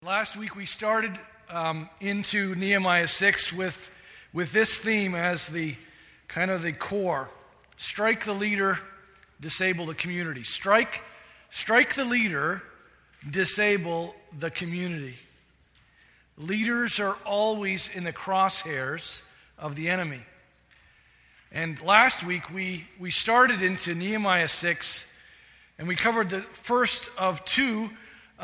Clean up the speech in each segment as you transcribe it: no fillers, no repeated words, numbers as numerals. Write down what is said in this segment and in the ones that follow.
Last week we started into Nehemiah 6 with this theme as the kind of the core. Strike the leader, disable the community. Strike the leader, disable the community. Leaders are always in the crosshairs of the enemy. And last week we started into Nehemiah 6 and we covered the first two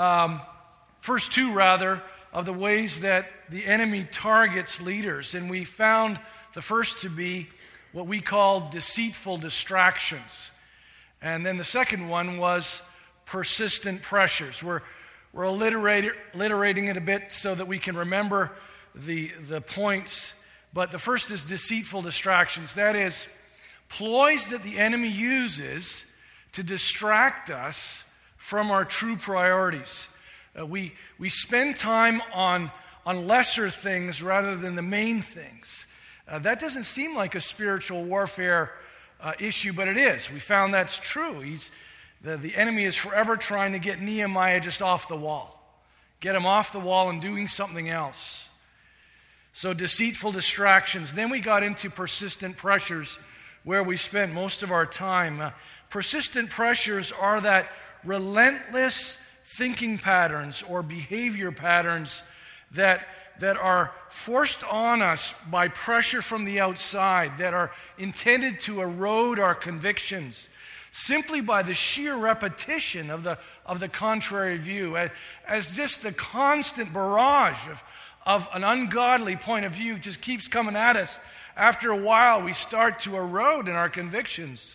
of the ways that the enemy targets leaders. And we found the first to be what we call deceitful distractions. And then the second one was persistent pressures. We're alliterating it a bit so that we can remember the points. But the first is deceitful distractions. That is, ploys that the enemy uses to distract us from our true priorities. We spend time on lesser things rather than the main things. That doesn't seem like a spiritual warfare issue, but it is. We found that's true. The enemy is forever trying to get Nehemiah just off the wall. Get him off the wall and doing something else. So deceitful distractions. Then we got into persistent pressures, where we spent most of our time. Persistent pressures are that relentless thinking patterns or behavior patterns that are forced on us by pressure from the outside, that are intended to erode our convictions simply by the sheer repetition of the contrary view, as just the constant barrage of an ungodly point of view just keeps coming at us. After a while, we start to erode in our convictions.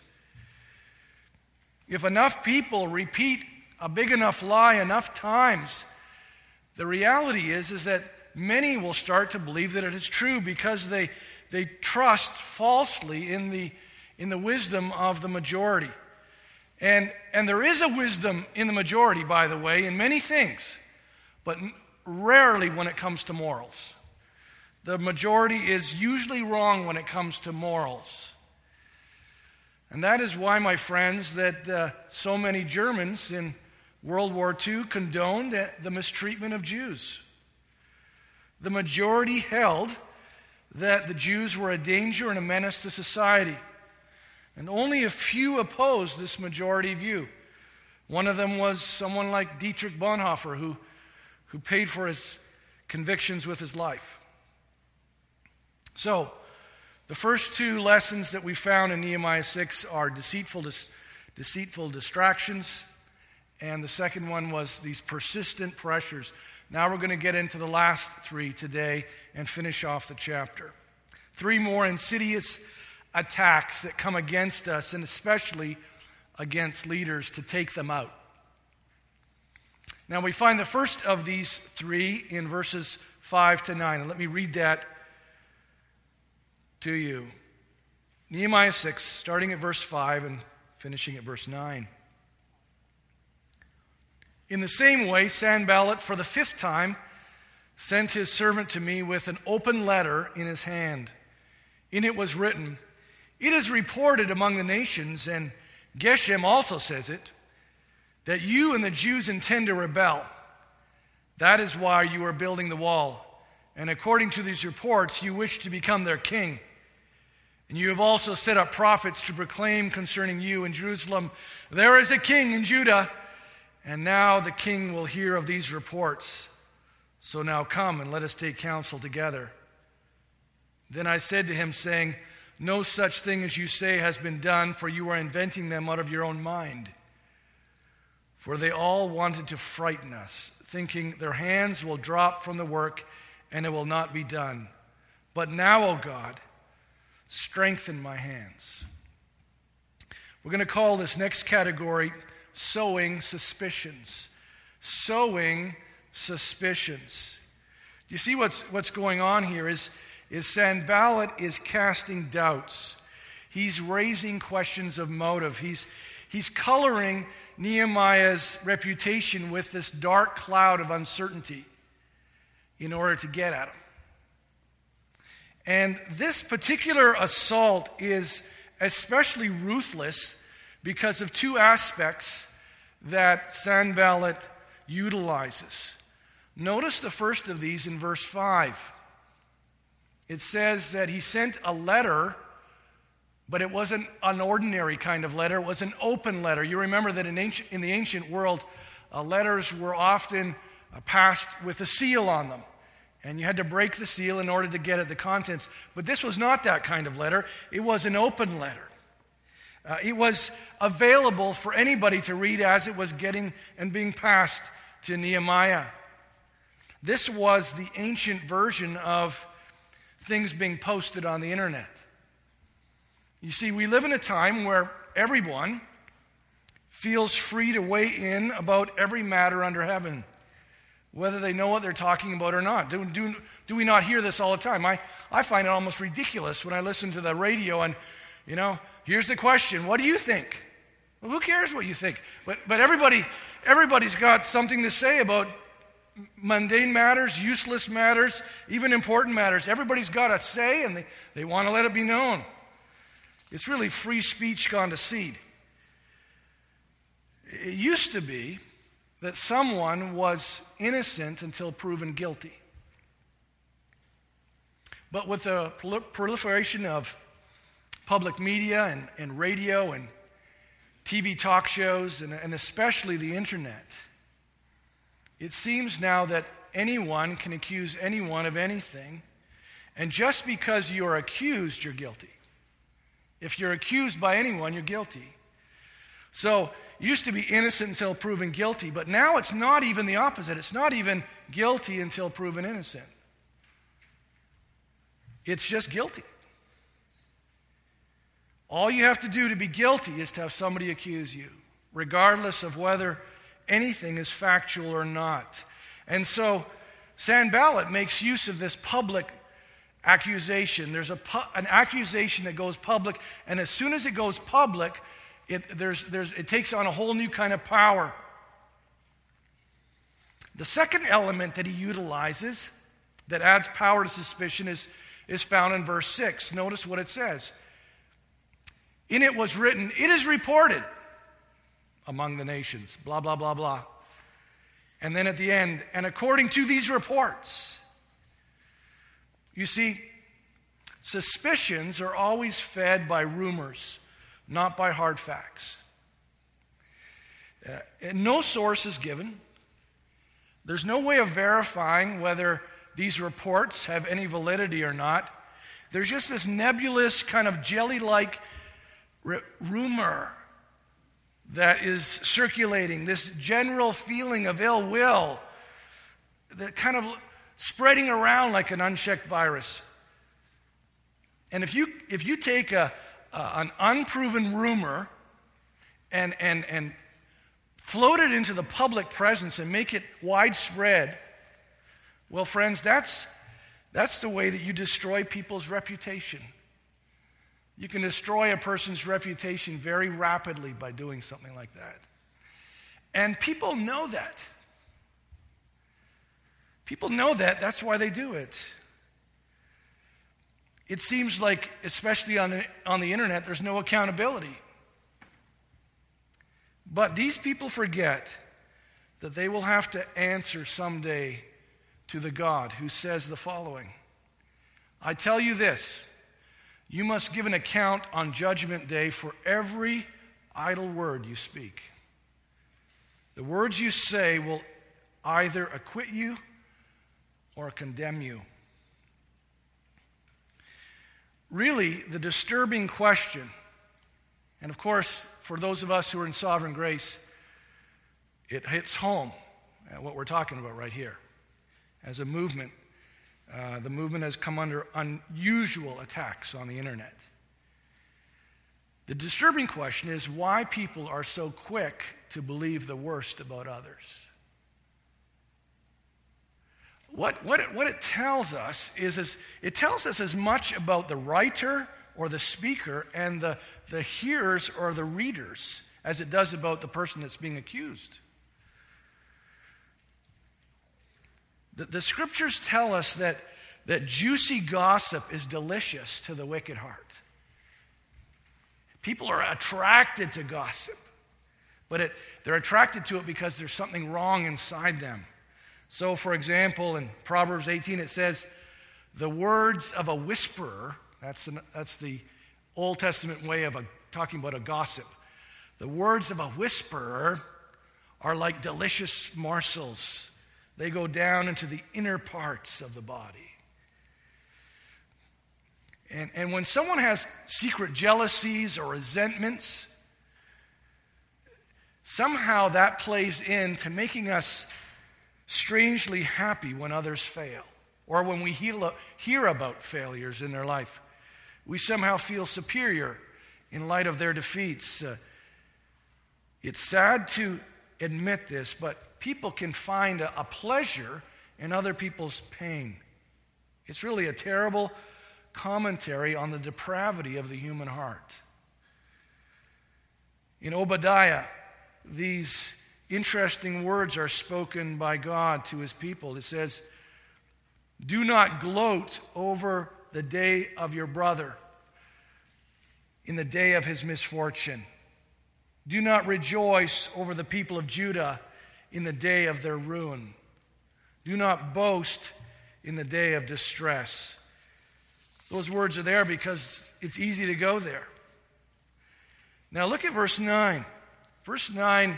If enough people repeat a big enough lie enough times, the reality is that many will start to believe that it is true because they trust falsely in the wisdom of the majority. And there is a wisdom in the majority, by the way, in many things, but rarely when it comes to morals. The majority is usually wrong when it comes to morals. And that is why, my friends, that so many Germans in World War II condoned the mistreatment of Jews. The majority held that the Jews were a danger and a menace to society. And only a few opposed this majority view. One of them was someone like Dietrich Bonhoeffer, who paid for his convictions with his life. So, the first two lessons that we found in Nehemiah 6 are deceitful distractions. And the second one was these persistent pressures. Now we're going to get into the last three today and finish off the chapter. Three more insidious attacks that come against us, and especially against leaders, to take them out. Now we find the first of these three in verses 5 to 9. And let me read that to you. Nehemiah 6, starting at verse 5 and finishing at verse 9. In the same way, Sanballat, for the fifth time, sent his servant to me with an open letter in his hand. In it was written, "It is reported among the nations," and Geshem also says it, "that you and the Jews intend to rebel. That is why you are building the wall. And according to these reports, you wish to become their king. And you have also set up prophets to proclaim concerning you in Jerusalem, 'There is a king in Judah.' And now the king will hear of these reports. So now come and let us take counsel together." Then I said to him, saying, "No such thing as you say has been done, for you are inventing them out of your own mind." For they all wanted to frighten us, thinking their hands will drop from the work and it will not be done. But now, O God, strengthen my hands. We're going to call this next category sowing suspicions. Sowing suspicions. You see what's going on here is Sanballat is casting doubts. He's raising questions of motive. He's coloring Nehemiah's reputation with this dark cloud of uncertainty in order to get at him. And this particular assault is especially ruthless because of two aspects that Sanballat utilizes. Notice the first of these in verse 5. It says that he sent a letter, but it wasn't an ordinary kind of letter. It was an open letter. You remember that in the ancient world, letters were often passed with a seal on them. And you had to break the seal in order to get at the contents. But this was not that kind of letter. It was an open letter. It was available for anybody to read as it was getting and being passed to Nehemiah. This was the ancient version of things being posted on the internet. You see, we live in a time where everyone feels free to weigh in about every matter under heaven, whether they know what they're talking about or not. Do we not hear this all the time? I find it almost ridiculous when I listen to the radio and, here's the question, what do you think? Well, who cares what you think? But everybody's got something to say about mundane matters, useless matters, even important matters. Everybody's got a say and they want to let it be known. It's really free speech gone to seed. It used to be that someone was innocent until proven guilty. But with the proliferation of public media and radio and TV talk shows and especially the internet, it seems now that anyone can accuse anyone of anything, and just because you're accused, you're guilty. If you're accused by anyone, you're guilty. So, it used to be innocent until proven guilty, but now it's not even the opposite. It's not even guilty until proven innocent. It's just guilty. All you have to do to be guilty is to have somebody accuse you, regardless of whether anything is factual or not. And so Sanballat makes use of this public accusation. There's an accusation that goes public, and as soon as it goes public, it takes on a whole new kind of power. The second element that he utilizes that adds power to suspicion is found in verse 6. Notice what it says. In it was written, it is reported among the nations, blah, blah, blah, blah. And then at the end, and according to these reports. You see, suspicions are always fed by rumors, not by hard facts. No source is given. There's no way of verifying whether these reports have any validity or not. There's just this nebulous kind of jelly-like rumor that is circulating, this general feeling of ill will that kind of spreading around like an unchecked virus. And if you take an unproven rumor and float it into the public presence and make it widespread, well, friends, that's the way that you destroy people's reputation. You can destroy a person's reputation very rapidly by doing something like that. And people know that. People know that. That's why they do it. It seems like, especially on the internet, there's no accountability. But these people forget that they will have to answer someday to the God who says the following. I tell you this, you must give an account on Judgment Day for every idle word you speak. The words you say will either acquit you or condemn you. Really, the disturbing question, and of course, for those of us who are in sovereign grace, it hits home at what we're talking about right here. As a movement, the movement has come under unusual attacks on the internet. The disturbing question is why people are so quick to believe the worst about others. What it tells us is it tells us as much about the writer or the speaker and the hearers or the readers as it does about the person that's being accused. The scriptures tell us that juicy gossip is delicious to the wicked heart. People are attracted to gossip, but they're attracted to it because there's something wrong inside them. So, for example, in Proverbs 18 it says, the words of a whisperer, that's the Old Testament way of talking about a gossip. The words of a whisperer are like delicious morsels. They go down into the inner parts of the body. And when someone has secret jealousies or resentments, somehow that plays into making us strangely happy when others fail, or when we hear about failures in their life. We somehow feel superior in light of their defeats. It's sad to admit this, but people can find a pleasure in other people's pain. It's really a terrible commentary on the depravity of the human heart. In Obadiah, these interesting words are spoken by God to his people. It says, "Do not gloat over the day of your brother in the day of his misfortune. Do not rejoice over the people of Judah in the day of their ruin. Do not boast in the day of distress." Those words are there because it's easy to go there. Now look at verse 9. Verse 9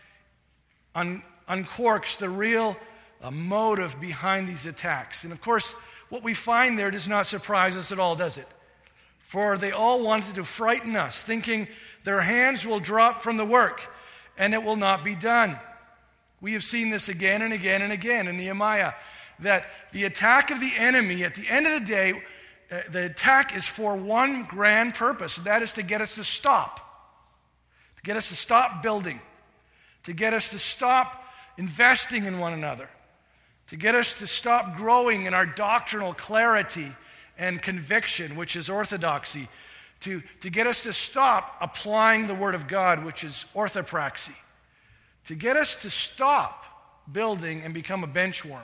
uncorks the real motive behind these attacks. And of course, what we find there does not surprise us at all, does it? For they all wanted to frighten us, thinking their hands will drop from the work and it will not be done. We have seen this again and again and again in Nehemiah, that the attack of the enemy, at the end of the day, the attack is for one grand purpose, and that is to get us to stop. To get us to stop building. To get us to stop investing in one another. To get us to stop growing in our doctrinal clarity and conviction, which is orthodoxy. To get us to stop applying the Word of God, which is orthopraxy. To get us to stop building and become a bench warmer.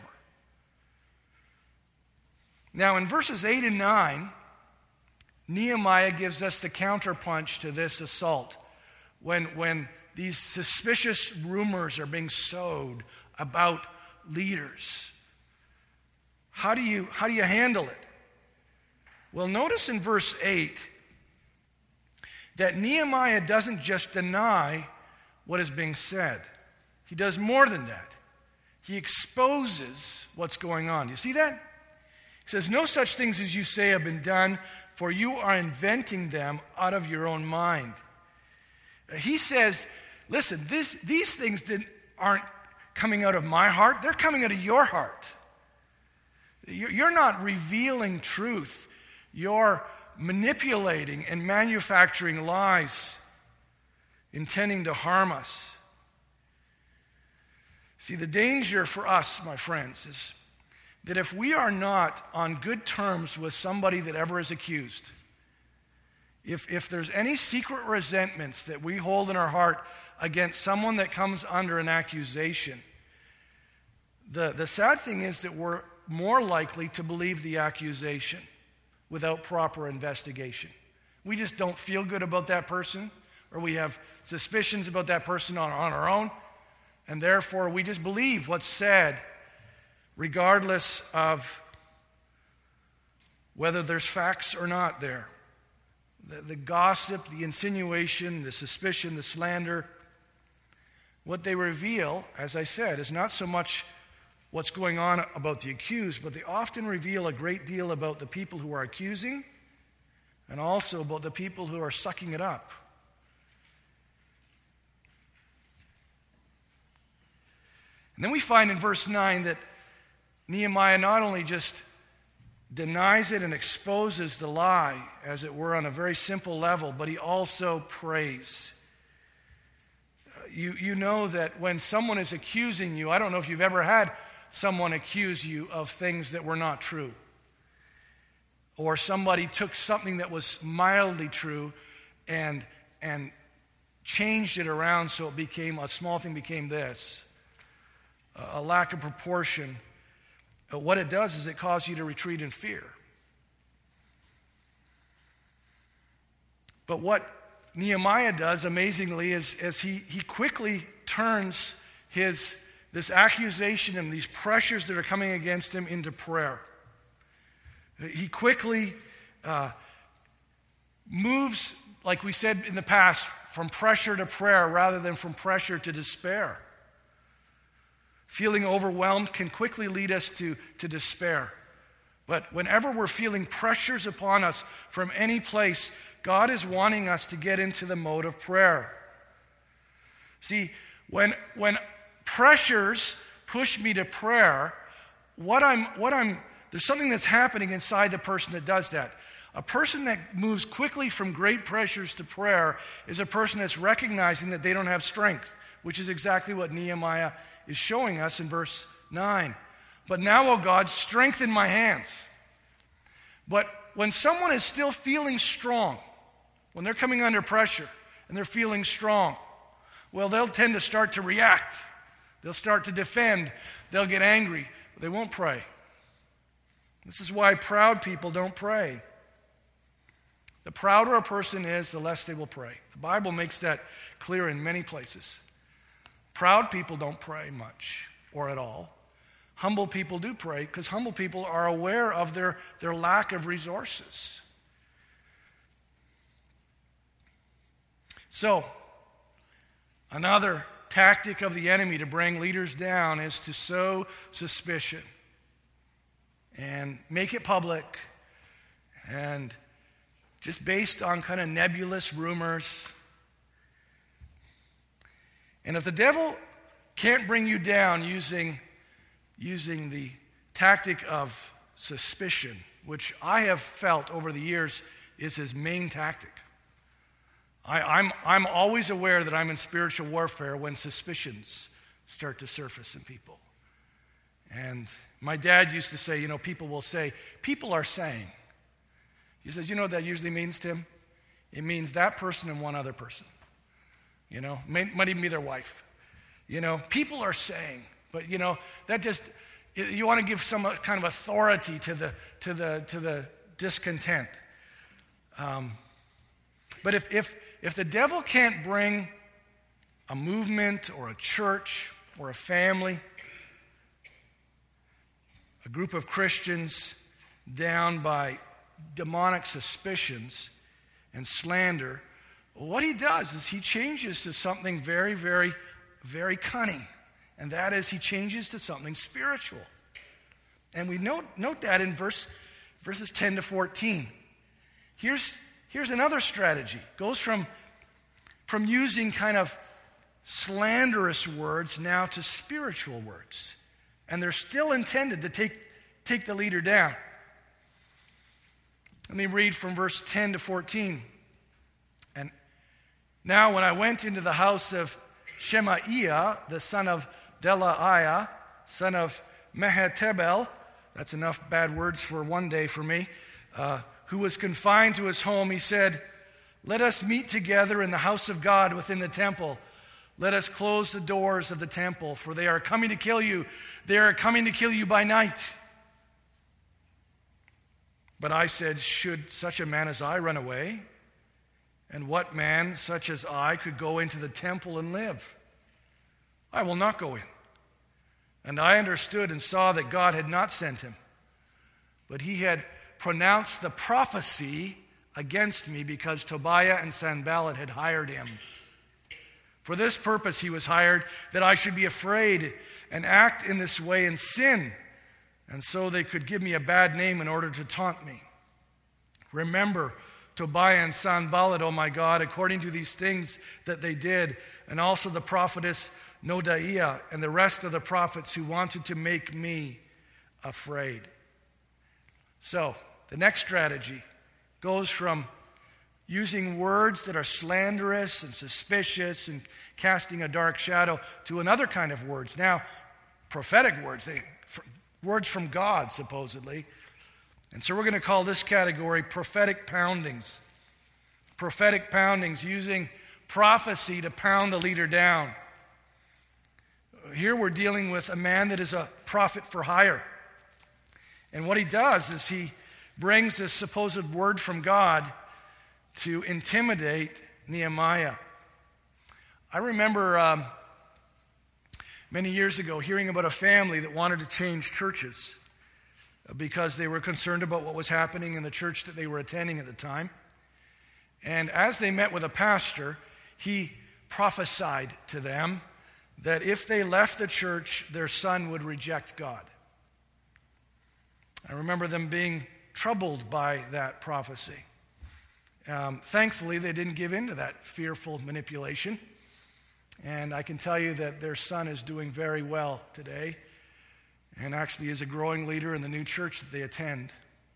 Now, in verses 8 and 9, Nehemiah gives us the counterpunch to this assault. When these suspicious rumors are being sowed about leaders, how do you handle it? Well, notice in verse 8 that Nehemiah doesn't just deny what is being said. He does more than that. He exposes what's going on. You see that? He says, "No such things as you say have been done, for you are inventing them out of your own mind." He says, listen, these things aren't coming out of my heart. They're coming out of your heart. You're not revealing truth. You're manipulating and manufacturing lies, intending to harm us. See, the danger for us, my friends, is that if we are not on good terms with somebody that ever is accused, if there's any secret resentments that we hold in our heart against someone that comes under an accusation, the sad thing is that we're more likely to believe the accusation without proper investigation. We just don't feel good about that person, or we have suspicions about that person on our own, and therefore we just believe what's said, regardless of whether there's facts or not there. The gossip, the insinuation, the suspicion, the slander, what they reveal, as I said, is not so much what's going on about the accused, but they often reveal a great deal about the people who are accusing and also about the people who are sucking it up. And then we find in verse 9 that Nehemiah not only just denies it and exposes the lie, as it were, on a very simple level, but he also prays. You know that when someone is accusing you, I don't know if you've ever had someone accuse you of things that were not true. Or somebody took something that was mildly true and changed it around so it became, a small thing became this. A lack of proportion. What it does is it causes you to retreat in fear. But what Nehemiah does, amazingly, is he quickly turns this this accusation and these pressures that are coming against him into prayer. He quickly moves, like we said in the past, from pressure to prayer rather than from pressure to despair. Feeling overwhelmed can quickly lead us to despair. But whenever we're feeling pressures upon us from any place, God is wanting us to get into the mode of prayer. See, when pressures push me to prayer, there's something that's happening inside the person that does that. A person that moves quickly from great pressures to prayer is a person that's recognizing that they don't have strength, which is exactly what Nehemiah is showing us in verse 9. But now, O God, strengthen my hands. But when someone is still feeling strong, when they're coming under pressure and they're feeling strong, well, they'll tend to start to react. They'll start to defend. They'll get angry. They won't pray. This is why proud people don't pray. The prouder a person is, the less they will pray. The Bible makes that clear in many places. Proud people don't pray much or at all. Humble people do pray because humble people are aware of their lack of resources. So, another tactic of the enemy to bring leaders down is to sow suspicion and make it public and just based on kind of nebulous rumors. And if the devil can't bring you down using the tactic of suspicion, which I have felt over the years is his main tactic, I'm always aware that I'm in spiritual warfare when suspicions start to surface in people. And my dad used to say, people will say, people are saying. He says, you know what that usually means, Tim? It means that person and one other person. Might even be their wife. People are saying, but that just, you want to give some kind of authority to the discontent. But if the devil can't bring a movement or a church or a family, a group of Christians down by demonic suspicions and slander, what he does is he changes to something very, very, very cunning. And that is he changes to something spiritual. And we note that in verses 10 to 14. Here's another strategy. It goes from using kind of slanderous words now to spiritual words. And they're still intended to take the leader down. Let me read from verse 10 to 14. And now when I went into the house of Shemaiah, the son of Delaiah, son of Mehetabel, that's enough bad words for one day for me, who was confined to his home, he said, "Let us meet together in the house of God within the temple. Let us close the doors of the temple, for they are coming to kill you. They are coming to kill you by night." But I said, "Should such a man as I run away? And what man such as I could go into the temple and live? I will not go in." And I understood and saw that God had not sent him, but he had pronounced the prophecy against me because Tobiah and Sanballat had hired him. For this purpose he was hired, that I should be afraid and act in this way and sin, and so they could give me a bad name in order to taunt me. Remember Tobiah and Sanballat, O my God, according to these things that they did, and also the prophetess Noadiah and the rest of the prophets who wanted to make me afraid. So, the next strategy goes from using words that are slanderous and suspicious and casting a dark shadow to another kind of words. Now, prophetic words, words from God, supposedly. And so we're going to call this category prophetic poundings. Prophetic poundings, using prophecy to pound the leader down. Here we're dealing with a man that is a prophet for hire. And what he does is he brings this supposed word from God to intimidate Nehemiah. I remember many years ago hearing about a family that wanted to change churches because they were concerned about what was happening in the church that they were attending at the time. And as they met with a pastor, he prophesied to them that if they left the church, their son would reject God. I remember them being troubled by that prophecy. Thankfully, they didn't give in to that fearful manipulation. And I can tell you that their son is doing very well today and actually is a growing leader in the new church that they attend.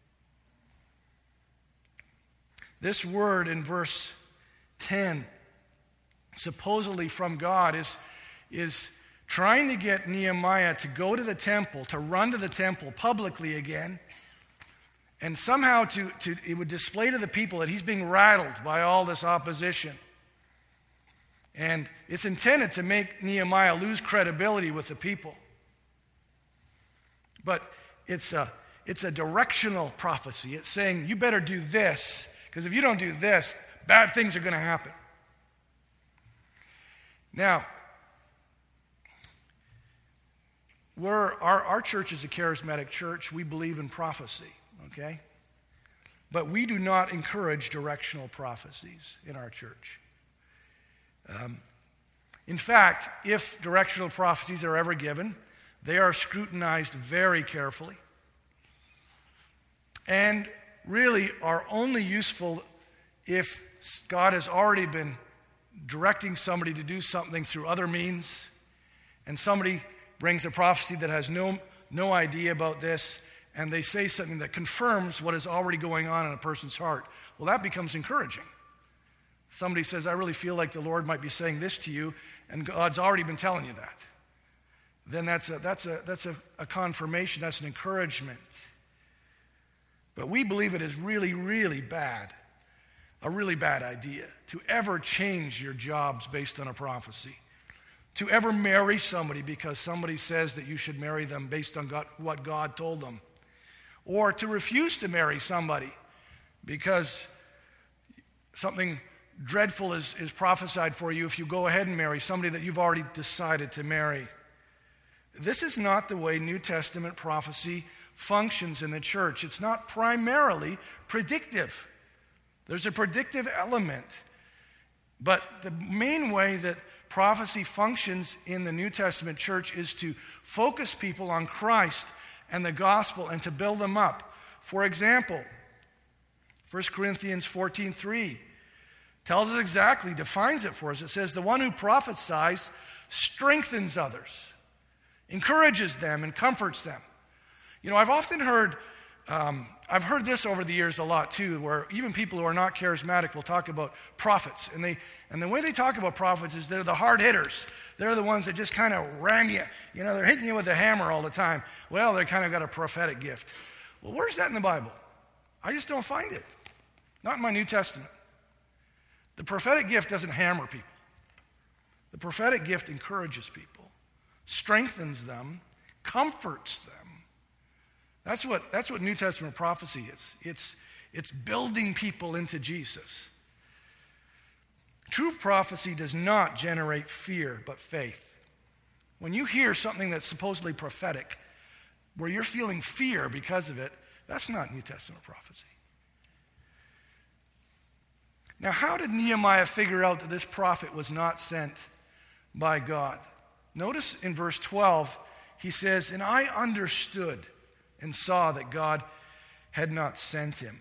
This word in verse 10, supposedly from God, is trying to get Nehemiah to go to the temple, to run to the temple publicly again, and somehow it would display to the people that he's being rattled by all this opposition. And it's intended to make Nehemiah lose credibility with the people. But it's a directional prophecy. It's saying, you better do this, because if you don't do this, bad things are going to happen. Now, our church is a charismatic church. We believe in prophecy, okay? But we do not encourage directional prophecies in our church. In fact, if directional prophecies are ever given, they are scrutinized very carefully and really are only useful if God has already been directing somebody to do something through other means, and somebody brings a prophecy that has no idea about this, and they say something that confirms what is already going on in a person's heart. Well, that becomes encouraging. Somebody says, I really feel like the Lord might be saying this to you, and God's already been telling you that. Then that's a confirmation, that's an encouragement. But we believe it is really, really bad, a really bad idea to ever change your jobs based on a prophecy, to ever marry somebody because somebody says that you should marry them based on what God told them, or to refuse to marry somebody because something dreadful is prophesied for you if you go ahead and marry somebody that you've already decided to marry. This is not the way New Testament prophecy functions in the church. It's not primarily predictive. There's a predictive element. But the main way that prophecy functions in the New Testament church is to focus people on Christ and the gospel and to build them up. For example, 1 Corinthians 14:3 tells us exactly, defines it for us. It says, the one who prophesies strengthens others, encourages them, and comforts them. You know, I've often heard, I've heard this over the years a lot too, where even people who are not charismatic will talk about prophets. And the way they talk about prophets is they're the hard hitters. They're the ones that just kind of ram you. You know, they're hitting you with a hammer all the time. Well, they kind of got a prophetic gift. Well, where's that in the Bible? I just don't find it. Not in my New Testament. The prophetic gift doesn't hammer people. The prophetic gift encourages people, strengthens them, comforts them. That's what New Testament prophecy is. It's building people into Jesus. True prophecy does not generate fear, but faith. When you hear something that's supposedly prophetic, where you're feeling fear because of it, that's not New Testament prophecy. Now, how did Nehemiah figure out that this prophet was not sent by God? Notice in verse 12, he says, and I understood and saw that God had not sent him.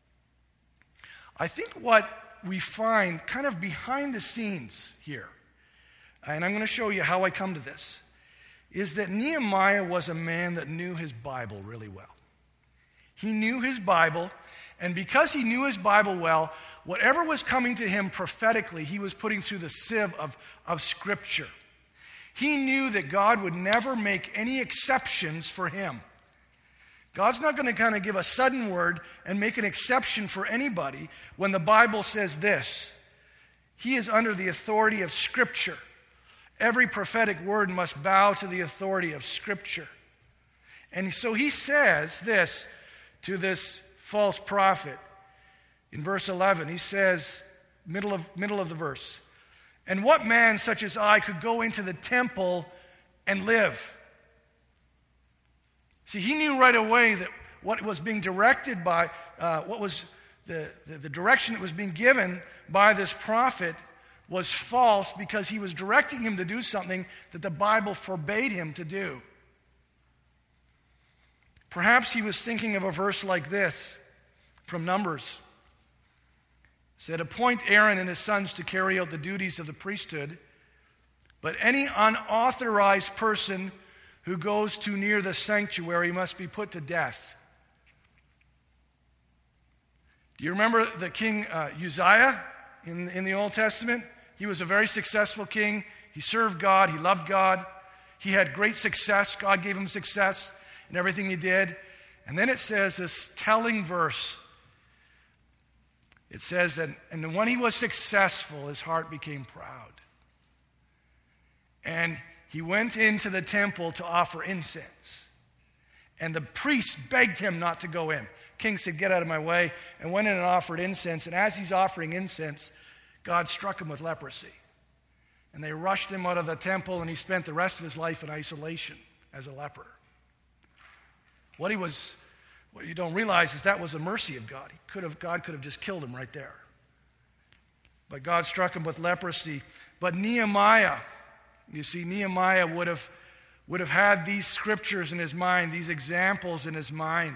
I think what we find kind of behind the scenes here, and I'm going to show you how I come to this, is that Nehemiah was a man that knew his Bible really well. He knew his Bible, and because he knew his Bible well, whatever was coming to him prophetically, he was putting through the sieve of Scripture. He knew that God would never make any exceptions for him. God's not going to kind of give a sudden word and make an exception for anybody when the Bible says this. He is under the authority of Scripture. Every prophetic word must bow to the authority of Scripture. And so he says this to this false prophet. In verse 11, he says, middle of the verse, and what man such as I could go into the temple and live. See, he knew right away that what was being directed by, what was the direction that was being given by this prophet was false, because he was directing him to do something that the Bible forbade him to do. Perhaps he was thinking of a verse like this from Numbers. It said, "Appoint Aaron and his sons to carry out the duties of the priesthood, but any unauthorized person who goes too near the sanctuary must be put to death." Do you remember the king Uzziah in the Old Testament? He was a very successful king. He served God. He loved God. He had great success. God gave him success in everything he did. And then it says this telling verse. It says that, and when he was successful, his heart became proud. And he went into the temple to offer incense. And the priest begged him not to go in. King said, "Get out of my way," and went in and offered incense. And as he's offering incense, God struck him with leprosy. And they rushed him out of the temple, and he spent the rest of his life in isolation as a leper. What you don't realize is that was a mercy of God. God could have just killed him right there. But God struck him with leprosy. But Nehemiah, you see, Nehemiah would have had these scriptures in his mind, these examples in his mind.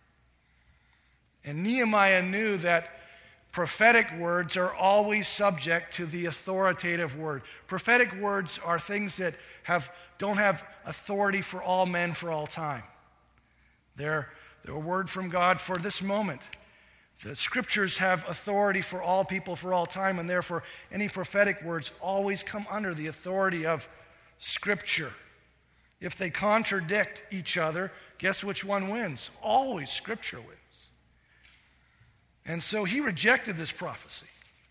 And Nehemiah knew that prophetic words are always subject to the authoritative word. Prophetic words are things that don't have authority for all men for all time. They're a word from God for this moment. The scriptures have authority for all people for all time, and therefore any prophetic words always come under the authority of Scripture. If they contradict each other, guess which one wins? Always Scripture wins. And so he rejected this prophecy.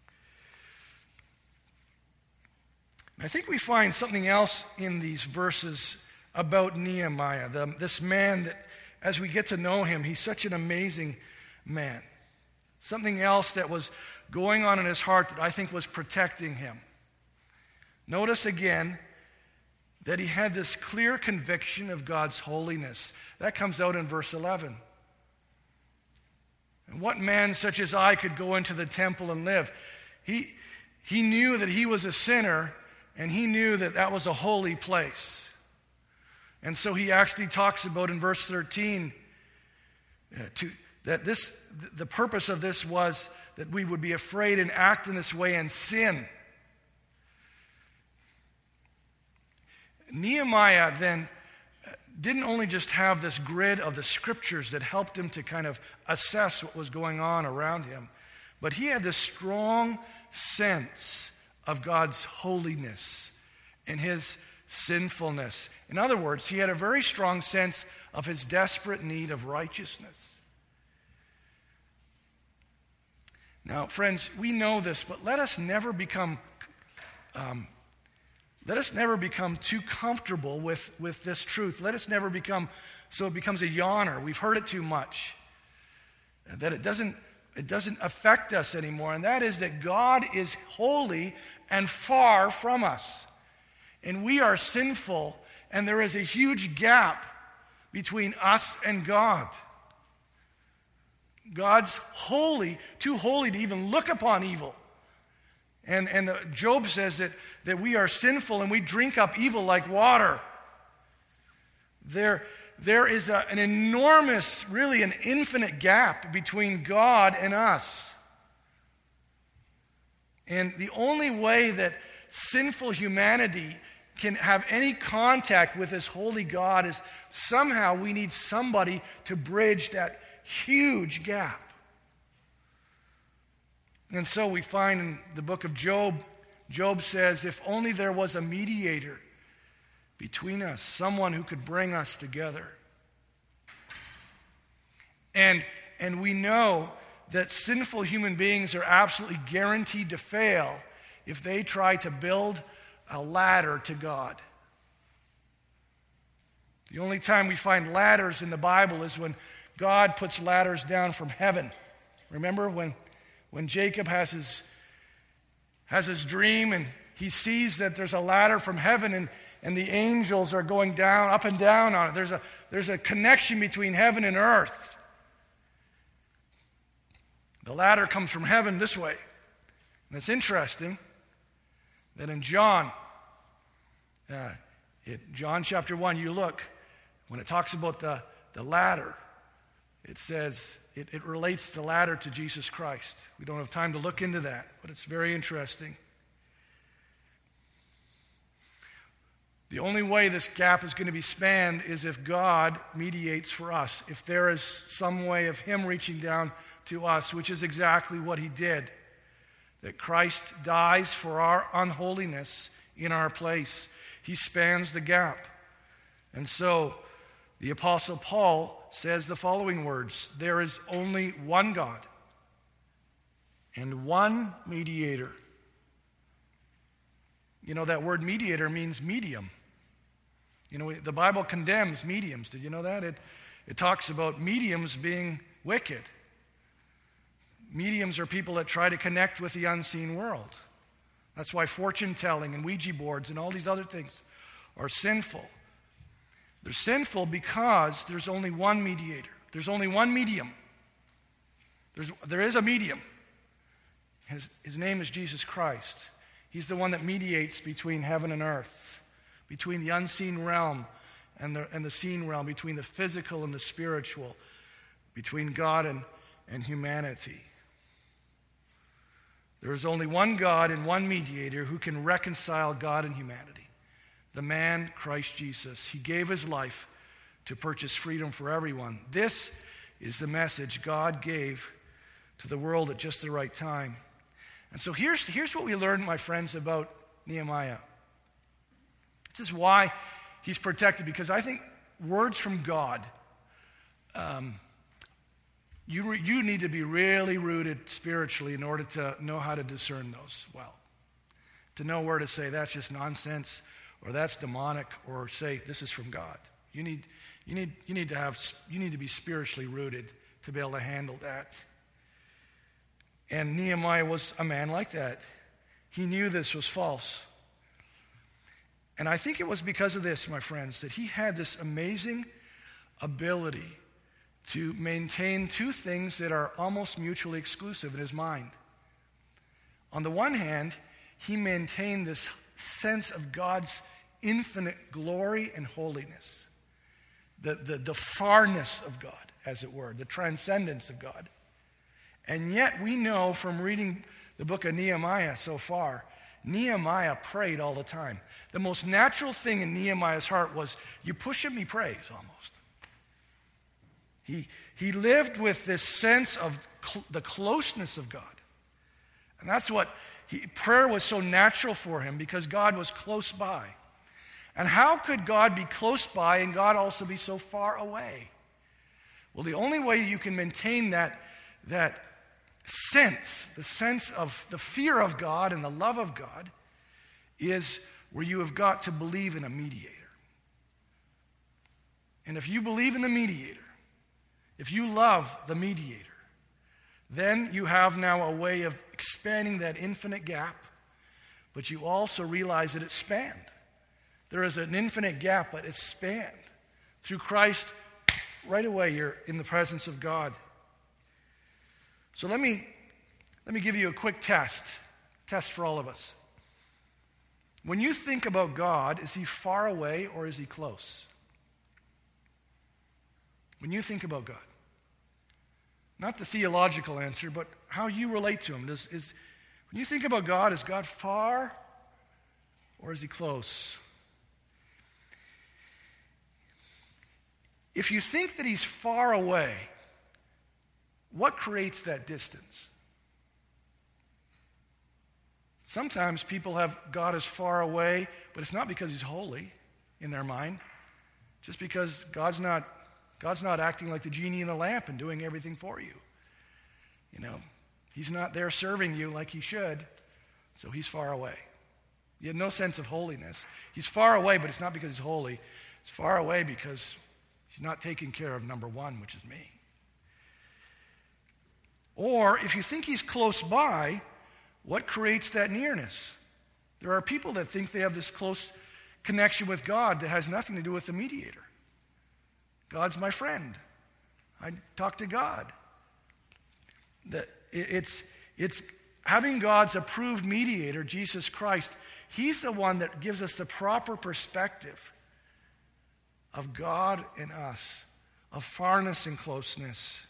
I think we find something else in these verses about Nehemiah, this man that, as we get to know him, he's such an amazing man. Something else that was going on in his heart that I think was protecting him. Notice again that he had this clear conviction of God's holiness. That comes out in verse 11. "And what man such as I could go into the temple and live?" He knew that he was a sinner, and he knew that that was a holy place. And so he actually talks about in verse 13 that the purpose of this was that we would be afraid and act in this way and sin. Nehemiah then didn't only just have this grid of the scriptures that helped him to kind of assess what was going on around him, but he had this strong sense of God's holiness and his sinfulness. In other words, he had a very strong sense of his desperate need of righteousness. Now, friends, we know this, but let us never become too comfortable with this truth. Let us never become so it becomes a yawner. We've heard it too much. That it doesn't affect us anymore. And that is that God is holy and far from us. And we are sinful, and there is a huge gap between us and God. God's holy, too holy to even look upon evil. And Job says that we are sinful and we drink up evil like water. There is an enormous, really an infinite gap between God and us. And the only way that sinful humanity can have any contact with this holy God is somehow we need somebody to bridge that huge gap. And so we find in the book of Job, Job says, if only there was a mediator between us, someone who could bring us together. And we know that sinful human beings are absolutely guaranteed to fail if they try to build a ladder to God. The only time we find ladders in the Bible is when God puts ladders down from heaven. Remember when Jacob has his dream and he sees that there's a ladder from heaven and the angels are going down, up and down on it. There's a connection between heaven and earth. The ladder comes from heaven this way. And it's interesting that in John chapter 1, you look, when it talks about the ladder, it says, it relates the ladder to Jesus Christ. We don't have time to look into that, but it's very interesting. The only way this gap is going to be spanned is if God mediates for us. If there is some way of him reaching down to us, which is exactly what he did. That Christ dies for our unholiness in our place. He spans the gap. And so the Apostle Paul says the following words: there is only one God and one mediator. You know, that word mediator means medium. You know, the Bible condemns mediums. Did you know that? It talks about mediums being wicked. Mediums are people that try to connect with the unseen world. That's why fortune telling and Ouija boards and all these other things are sinful. They're sinful because there's only one mediator. There's only one medium. There is a medium. His name is Jesus Christ. He's the one that mediates between heaven and earth, between the unseen realm and the seen realm, between the physical and the spiritual, between God and humanity. There is only one God and one mediator who can reconcile God and humanity. The man, Christ Jesus. He gave his life to purchase freedom for everyone. This is the message God gave to the world at just the right time. And so here's what we learned, my friends, about Nehemiah. This is why he's protected, because I think words from God, you need to be really rooted spiritually in order to know how to discern those well. To know where to say that's just nonsense, or that's demonic, or say this is from God. You need to be spiritually rooted to be able to handle that. And Nehemiah was a man like that. He knew this was false. And I think it was because of this, my friends, that he had this amazing ability to maintain two things that are almost mutually exclusive in his mind. On the one hand, he maintained this sense of God's infinite glory and holiness, the farness of God, as it were, the transcendence of God. And yet we know from reading the book of Nehemiah so far, Nehemiah prayed all the time. The most natural thing in Nehemiah's heart was, you push him, he prays almost. He lived with this sense of the closeness of God. And that's what prayer was so natural for him, because God was close by. And how could God be close by and God also be so far away? Well, the only way you can maintain that sense, the sense of the fear of God and the love of God, is where you have got to believe in a mediator. And if you believe in the mediator, if you love the mediator, then you have now a way of expanding that infinite gap, but you also realize that it's spanned. There is an infinite gap, but it's spanned. Through Christ, right away you're in the presence of God. So let me give you a quick test for all of us. When you think about God, is he far away or is he close? When you think about God. Not the theological answer, but how you relate to him. When you think about God, is God far or is he close? If you think that he's far away, what creates that distance? Sometimes people have God as far away, but it's not because he's holy in their mind. Just because God's not acting like the genie in the lamp and doing everything for you. You know, he's not there serving you like he should, so he's far away. You have no sense of holiness. He's far away, but it's not because he's holy. He's far away because he's not taking care of number one, which is me. Or if you think he's close by, what creates that nearness? There are people that think they have this close connection with God that has nothing to do with the mediator. God's my friend. I talk to God. It's having God's approved mediator, Jesus Christ. He's the one that gives us the proper perspective of God and us, of farness and closeness.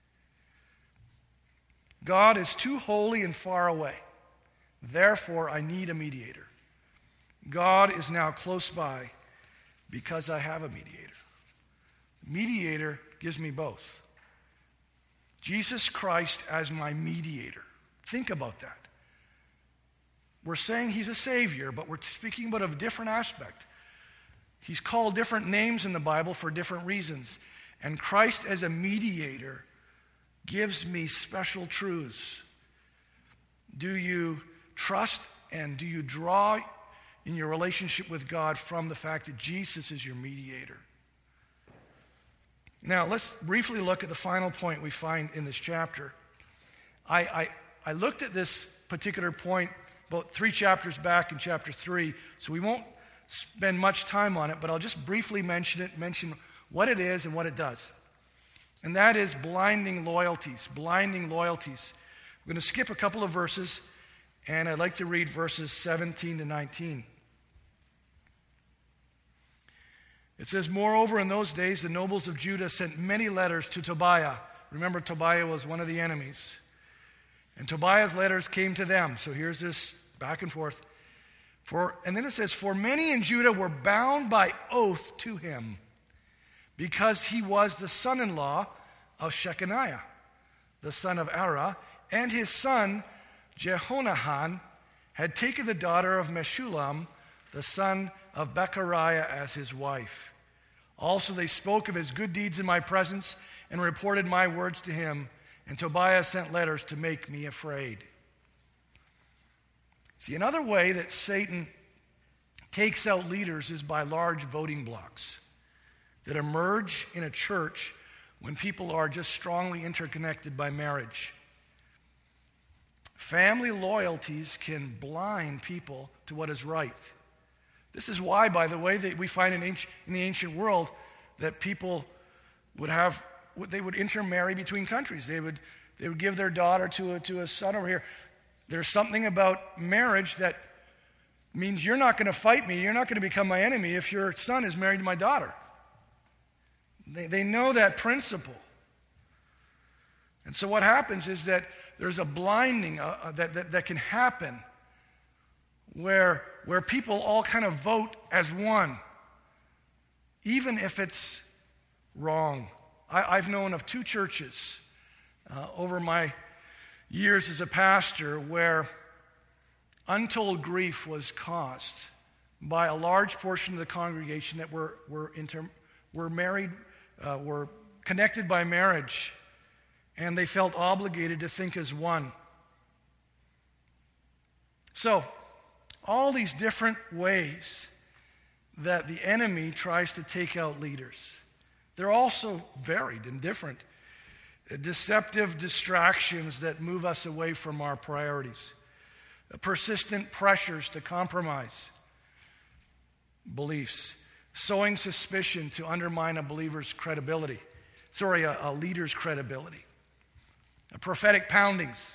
God is too holy and far away. Therefore, I need a mediator. God is now close by because I have a mediator. Mediator gives me both. Jesus Christ as my mediator. Think about that. We're saying he's a savior, but we're speaking about a different aspect. He's called different names in the Bible for different reasons. And Christ as a mediator gives me special truths. Do you trust and do you draw in your relationship with God from the fact that Jesus is your mediator? Now, let's briefly look at the final point we find in this chapter. I looked at this particular point about 3 chapters back in chapter 3, so we won't spend much time on it, but I'll just briefly mention what it is and what it does. And that is blinding loyalties, blinding loyalties. We're going to skip a couple of verses, and I'd like to read verses 17 to 19. It says, "Moreover, in those days, the nobles of Judah sent many letters to Tobiah." Remember, Tobiah was one of the enemies. And Tobiah's letters came to them. So here's this back and forth. And then it says, "For many in Judah were bound by oath to him, because he was the son-in-law of Shechaniah, the son of Ara, and his son Jehonahan had taken the daughter of Meshullam, the son of Bechariah, as his wife. Also they spoke of his good deeds in my presence and reported my words to him, and Tobiah sent letters to make me afraid." See, another way that Satan takes out leaders is by large voting blocks that emerge in a church when people are just strongly interconnected by marriage. Family loyalties can blind people to what is right. This is why, by the way, that we find in the ancient world that people they would intermarry between countries. They would give their daughter to a son over here. There's something about marriage that means you're not going to fight me, you're not going to become my enemy if your son is married to my daughter. They know that principle. And so what happens is that there's a blinding that can happen where people all kind of vote as one, even if it's wrong. I've known of 2 churches over my years as a pastor where untold grief was caused by a large portion of the congregation that were married, were connected by marriage, and they felt obligated to think as one. So, all these different ways that the enemy tries to take out leaders. They're also varied and different. Deceptive distractions that move us away from our priorities. Persistent pressures to compromise beliefs. Sowing suspicion to undermine a leader's credibility. Prophetic poundings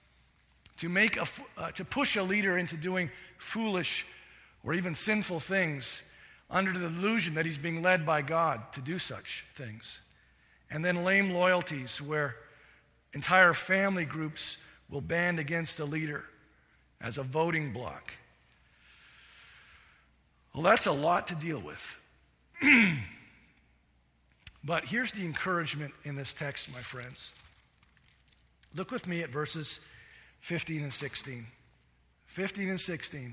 to push a leader into doing foolish or even sinful things under the delusion that he's being led by God to do such things. And then lame loyalties where entire family groups will band against a leader as a voting bloc. Well, that's a lot to deal with. But here's the encouragement in this text, my friends. Look with me at verses 15 and 16. 15 and 16.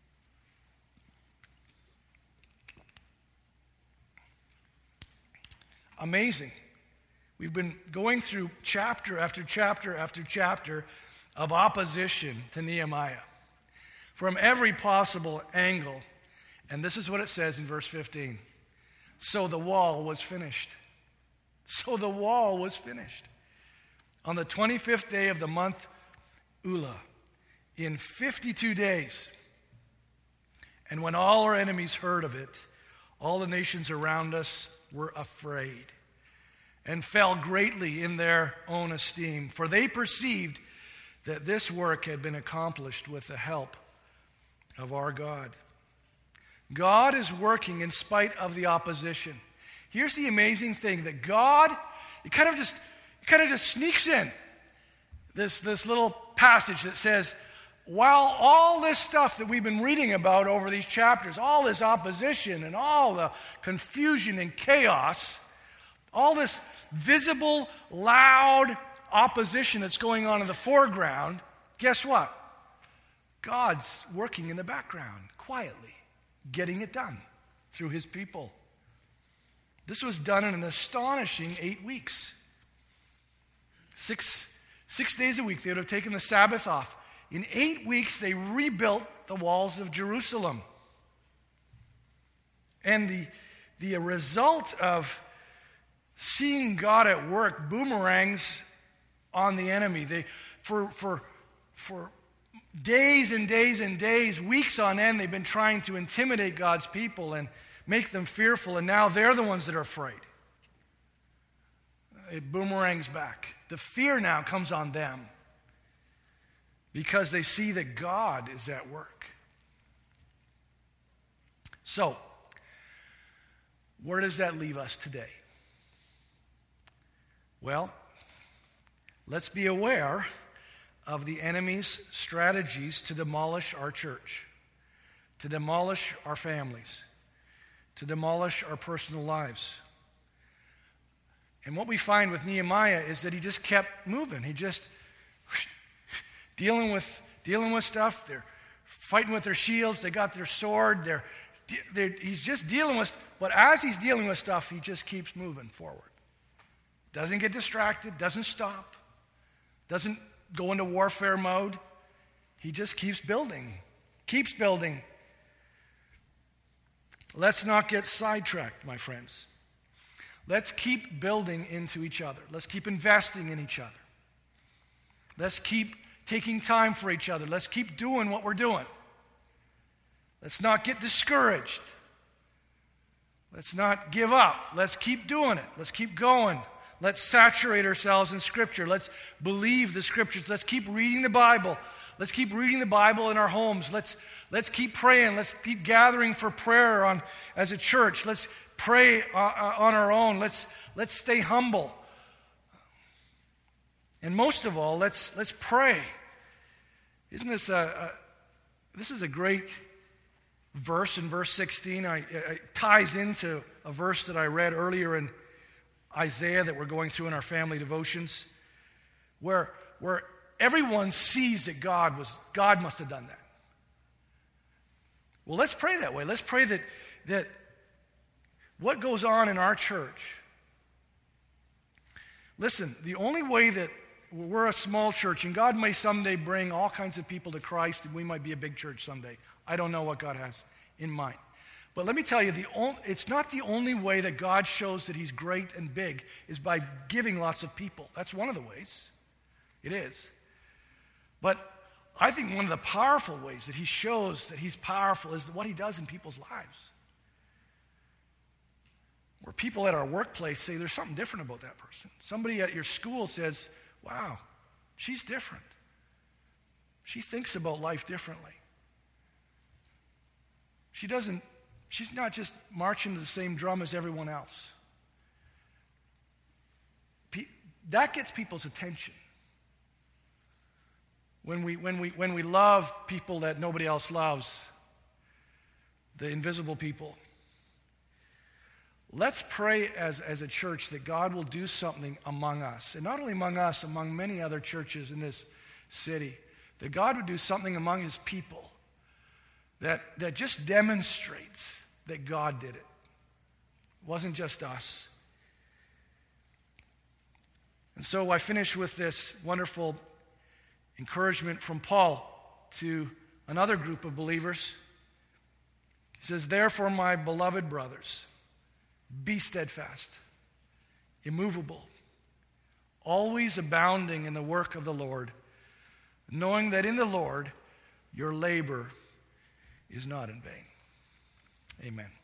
Amazing. We've been going through chapter after chapter after chapter of opposition to Nehemiah from every possible angle. And this is what it says in verse 15. So the wall was finished. So the wall was finished. On the 25th day of the month Ula, in 52 days. And when all our enemies heard of it, all the nations around us were afraid and fell greatly in their own esteem, for they perceived that this work had been accomplished with the help of our God. God is working in spite of the opposition. Here's the amazing thing, that God, it kind of just sneaks in this little passage that says, while all this stuff that we've been reading about over these chapters, all this opposition and all the confusion and chaos, all this visible, loud opposition that's going on in the foreground, guess what? God's working in the background, quietly, getting it done through his people. This was done in an astonishing 8 weeks. Six days a week, they would have taken the Sabbath off. In 8 weeks, they rebuilt the walls of Jerusalem. And the result of seeing God at work boomerangs on the enemy. For days and days and days, weeks on end, they've been trying to intimidate God's people and make them fearful, and now they're the ones that are afraid. It boomerangs back. The fear now comes on them because they see that God is at work. So, where does that leave us today? Well, let's be aware of the enemy's strategies to demolish our church, to demolish our families, to demolish our personal lives. And what we find with Nehemiah is that he just kept moving. He just dealing with stuff. They're fighting with their shields. They got their sword. He's just dealing with, but as he's dealing with stuff, he just keeps moving forward. Doesn't get distracted, doesn't stop, doesn't go into warfare mode. He just keeps building, keeps building. Let's not get sidetracked, my friends. Let's keep building into each other. Let's keep investing in each other. Let's keep taking time for each other. Let's keep doing what we're doing. Let's not get discouraged. Let's not give up. Let's keep doing it. Let's keep going. Let's saturate ourselves in Scripture. Let's believe the Scriptures. Let's keep reading the Bible. Let's keep reading the Bible in our homes. Let's keep praying. Let's keep gathering for prayer as a church. Let's pray on our own. Let's stay humble. And most of all, let's pray. Isn't this this is a great verse in verse 16. It ties into a verse that I read earlier in Isaiah that we're going through in our family devotions, where everyone sees that God must have done that. Well, let's pray that way. Let's pray that what goes on in our church. Listen, the only way that we're a small church, and God may someday bring all kinds of people to Christ, and we might be a big church someday. I don't know what God has in mind. But let me tell you, it's not the only way that God shows that he's great and big is by giving lots of people. That's one of the ways. It is. But I think one of the powerful ways that he shows that he's powerful is what he does in people's lives. Where people at our workplace say there's something different about that person. Somebody at your school says, wow, she's different. She thinks about life differently. She's not just marching to the same drum as everyone else. That gets people's attention. When we love people that nobody else loves, the invisible people. Let's pray as a church that God will do something among us. And not only among us, among many other churches in this city. That God would do something among his people that just demonstrates that God did it. It wasn't just us. And so I finish with this wonderful encouragement from Paul to another group of believers. He says, therefore, my beloved brothers, be steadfast, immovable, always abounding in the work of the Lord, knowing that in the Lord your labor is not in vain. Amen.